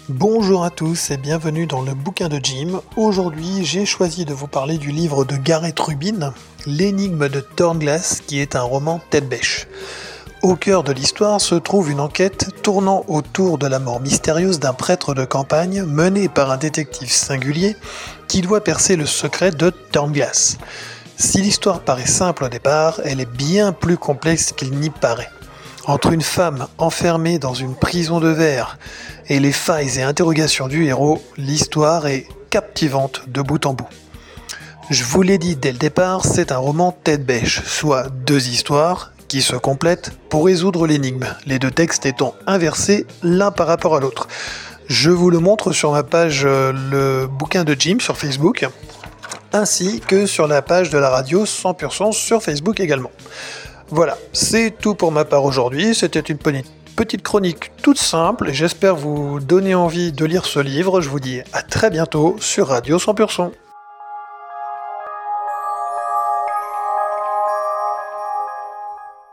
Bonjour à tous et bienvenue dans le bouquin de Jim. Aujourd'hui, j'ai choisi de vous parler du livre de Gareth Rubin, L'énigme de Thornglass, qui est un roman tête-bêche. Au cœur de l'histoire se trouve une enquête tournant autour de la mort mystérieuse d'un prêtre de campagne menée par un détective singulier qui doit percer le secret de Thornglass. Si l'histoire paraît simple au départ, elle est bien plus complexe qu'il n'y paraît. Entre une femme enfermée dans une prison de verre et les failles et interrogations du héros, l'histoire est captivante de bout en bout. Je vous l'ai dit dès le départ, c'est un roman tête-bêche, soit deux histoires qui se complètent pour résoudre l'énigme, les deux textes étant inversés l'un par rapport à l'autre. Je vous le montre sur ma page Le bouquin de Jim sur Facebook, ainsi que sur la page de la radio 100% sur Facebook également. Voilà, c'est tout pour ma part aujourd'hui, c'était une petite chronique toute simple, j'espère vous donner envie de lire ce livre, je vous dis à très bientôt sur Radio 100%.